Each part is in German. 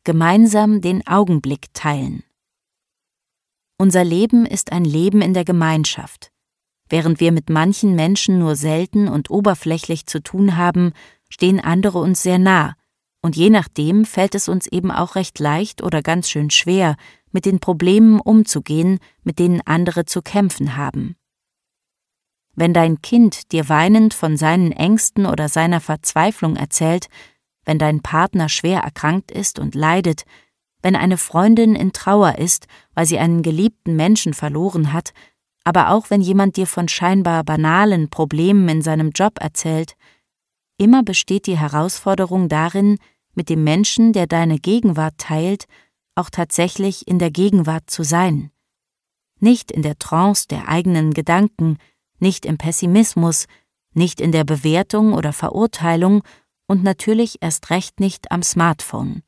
Gemeinsam den Augenblick teilen. Unser Leben ist ein Leben in der Gemeinschaft. Während wir mit manchen Menschen nur selten und oberflächlich zu tun haben, stehen andere uns sehr nah, und je nachdem fällt es uns eben auch recht leicht oder ganz schön schwer, mit den Problemen umzugehen, mit denen andere zu kämpfen haben. Wenn dein Kind dir weinend von seinen Ängsten oder seiner Verzweiflung erzählt, wenn dein Partner schwer erkrankt ist und leidet, wenn eine Freundin in Trauer ist, weil sie einen geliebten Menschen verloren hat, aber auch wenn jemand dir von scheinbar banalen Problemen in seinem Job erzählt, immer besteht die Herausforderung darin, mit dem Menschen, der deine Gegenwart teilt, auch tatsächlich in der Gegenwart zu sein. Nicht in der Trance der eigenen Gedanken, nicht im Pessimismus, nicht in der Bewertung oder Verurteilung und natürlich erst recht nicht am Smartphone.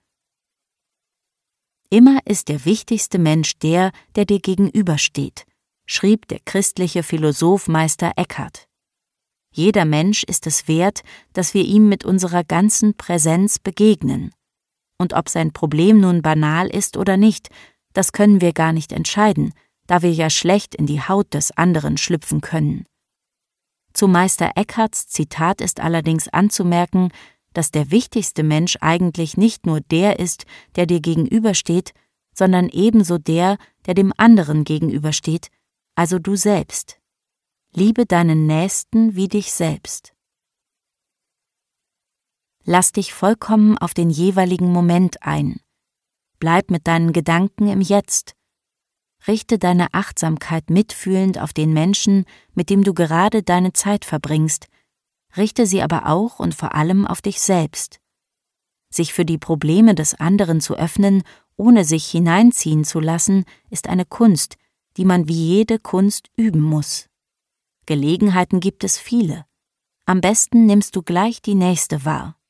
Immer ist der wichtigste Mensch der dir gegenübersteht, schrieb der christliche Philosoph Meister Eckhart. Jeder Mensch ist es wert, dass wir ihm mit unserer ganzen Präsenz begegnen. Und ob sein Problem nun banal ist oder nicht, das können wir gar nicht entscheiden, da wir ja schlecht in die Haut des anderen schlüpfen können. Zu Meister Eckharts Zitat ist allerdings anzumerken, dass der wichtigste Mensch eigentlich nicht nur der ist, der dir gegenübersteht, sondern ebenso der dem anderen gegenübersteht, also du selbst. Liebe deinen Nächsten wie dich selbst. Lass dich vollkommen auf den jeweiligen Moment ein. Bleib mit deinen Gedanken im Jetzt. Richte deine Achtsamkeit mitfühlend auf den Menschen, mit dem du gerade deine Zeit verbringst, richte sie aber auch und vor allem auf dich selbst. Sich für die Probleme des anderen zu öffnen, ohne sich hineinziehen zu lassen, ist eine Kunst, die man wie jede Kunst üben muss. Gelegenheiten gibt es viele. Am besten nimmst du gleich die nächste wahr.